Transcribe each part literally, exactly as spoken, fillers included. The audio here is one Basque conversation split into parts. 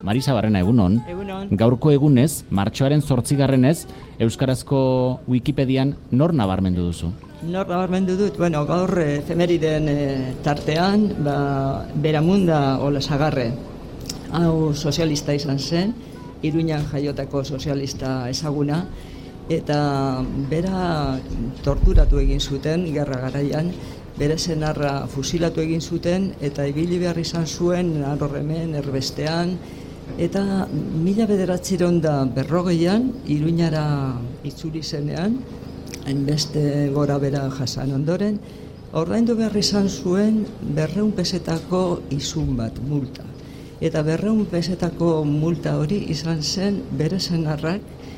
Marisa Barrena, egunon. Egunon. Gaurko egunez, martxoaren zortzigarrenez, Euskarazko Wikipedian nor nabarmendu duzu? Nor nabarmendu dut, bueno, gaur efemeriden e, tartean, ba, Beramunda Olasagarre, hau sozialista izan zen, Iruñan jaiotako sozialista ezaguna, eta bera torturatu egin zuten, gerra garaian, bere senarra fusilatu egin zuten, eta ibili behar izan zuen, arrorremen, erbestean, eta mila bederatziron da berrogeian, Iruñara itzuli zenean, hainbeste gora bera jasan ondoren, ordaindu behar izan zuen berreun pesetako izun bat, multa. Eta berreun pesetako multa hori izan zen bere senarrak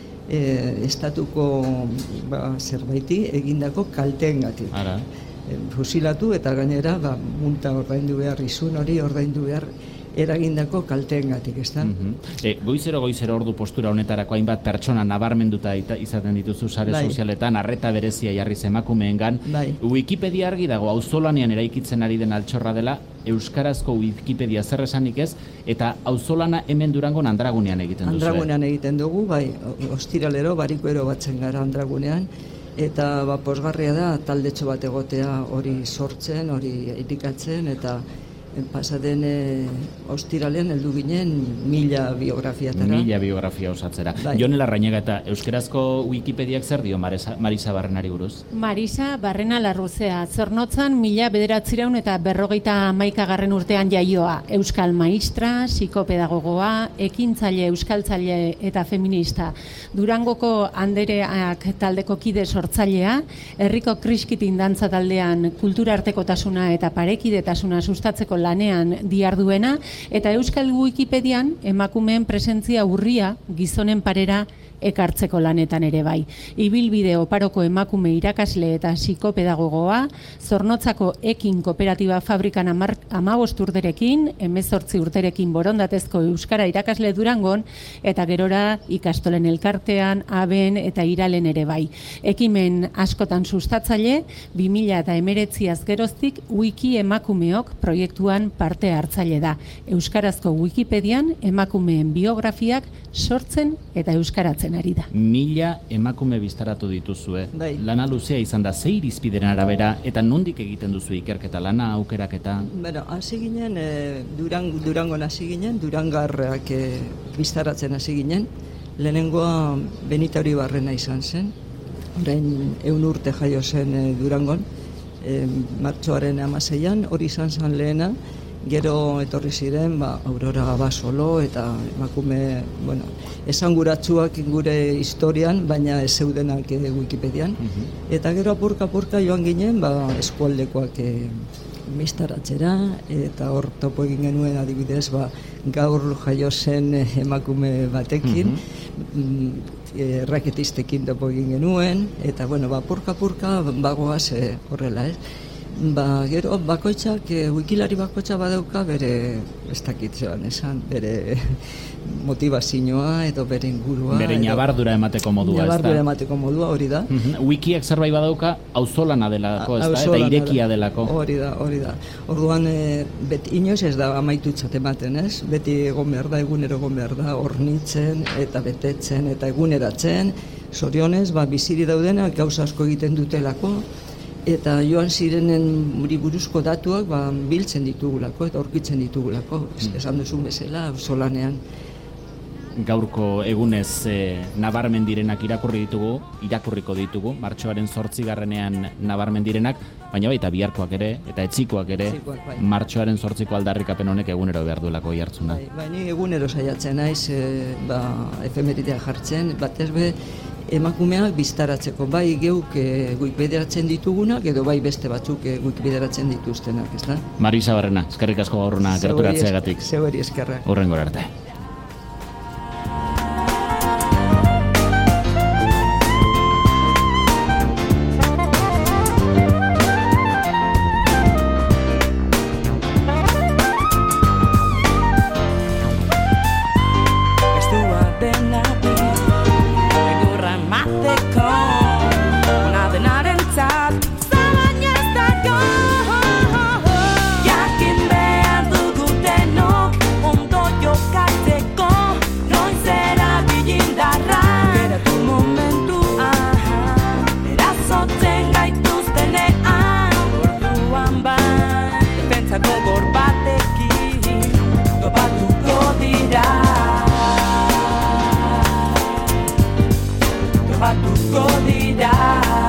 e, estatuko ba, zerbaiti egindako kalteengatik. Ara. E, fusilatu eta gainera ba, multa ordaindu behar, izun hori ordaindu behar eragindako kalteengatik, ezta? Mm-hmm. e, goizero goizero ordu postura honetarako hainbat pertsona nabarmenduta ita, izaten dituzu sare bai. sozialetan, arreta berezia jarriz emakumeengan. Bai. Wikipedia argi dago, auzolanean eraikitzen ari den altxorra dela, euskarazko Wikipedia zer esanik ez, eta auzolana hemen Durangon Andragunean egiten duzu. Andragunean egiten dugu, bai, ostiralero, barikuero batzen gara Andragunean, eta ba, posgarria da taldetxo bat egotea hori sortzen, hori irikatzen, eta pasaden e, ostiralean heldu ginen mila biografiatara. Mila biografia osatzera. Bai. Jon Larrañaga, eta euskarazko Wikipediak zer dio Marisa, Marisa Barrenari buruz? Marisa Barrena Larruzea, Zornotzan mila bederatzireun eta berrogeita hamaikagarren urtean jaioa, euskal maistra, psikopedagogoa, ekintzaile, euskaltzaile eta feminista. Durangoko Andereak taldeko kide sortzailea, herriko kriskitin dantza taldean kulturartekotasuna eta parekidetasuna sustatzeko lanean diarduena, eta euskal Wikipedian emakumeen presentzia urria gizonen parera ekartzeko lanetan ere bai. Ibilbide oparoko emakume irakasle eta psikopedagogoa, Zornotzako Ekin Kooperatiba Fabrikan hamabost urterekin, hemezortzi urterekin borondatezko euskara irakasle Durangon, eta gerora ikastolen elkartean, aben eta iralen ere bai. Ekimen askotan sustatzaile, bi mila hemeretziaz geroztik Wiki emakumeok proiektuan parte hartzaile da. Euskarazko Wikipedian emakumeen biografiak sortzen eta euskaratzen ari da. Mila emakume biztaratu dituzue. Bai. Lana luzea izan da, ze irizpideren arabera, eta nondik egiten duzu ikerketa lana, aukeraketa? Bueno, hasi ginen, e, Durang, Durangon hasi ginen, Durangarrak e, biztaratzen hasi ginen, lehenengoa Benita Uribarrena izan zen, orain ehun urte jaio zen e, Durangon, e, martxoaren hamaseian, hori izan zen lehena. Gero etorri ziren, ba, Aurora Basolo eta emakume, bueno, esanguratsuak gure historian, baina ez zeudenak e, Wikipedian. Mhm. Eta gero apurka-apurka joan ginen, ba, eskualdekoak e, biztaratzera, eta hor topo egin genuen adibidez, ba, gaur jaio zen e, emakume batekin, mm, e, raketistekin topo egin genuen, eta bueno, ba, apurka-apurka bagoaz e, horrela, ez? Ba, gero bakoitzak, e, wikilari bakoitza badauka bere, ez dakit zeban esan, bere motivazioa edo bere ingurua. Bere ñabardura emateko modua, ez da? Ñabardura emateko modua, hori da. Uh-huh. Wikiak zerbait badauka, auzolana delako, ez da? Eta irekia delako. Hori da, hori da. Orduan, e, beti inoiz ez da amaitutzat ematen, ez? Beti egon behar da, egunero egon behar da, hornitzen eta betetzen eta eguneratzen. Zorionez, ba, biziri daudenak gauza asko egiten dutelako, eta joan zirenen muri buruzko datuak ba, biltzen ditugulako eta aurkitzen ditugulako. Mm. Esan duzun bezala, auzolanean. Gaurko egunez e, nabarmen direnak irakurri ditugu, irakurriko ditugu, martxoaren zortzigarrenean nabarmen direnak, baina baita biharkoak ere, eta etzikoak ere, Etzikoak, bai. martxoaren zortziko aldarrikapen honek egunero behar duelako jartzuna. Bai, bai, ni egunero saiatzen naiz, e, ba, efemeridea jartzen, batez be, emakumeak biztaratzeko, bai geuk e, Wikipediatzen ditugunak, edo bai beste batzuk e, Wikipediatzen dituztenak, ez da? Marisa Barrena, eskerrik asko gaurruna gerturatzeagatik. Zeueri eskerrak. Hurrengora arte. Jakin behar dugu denok ondo joka dira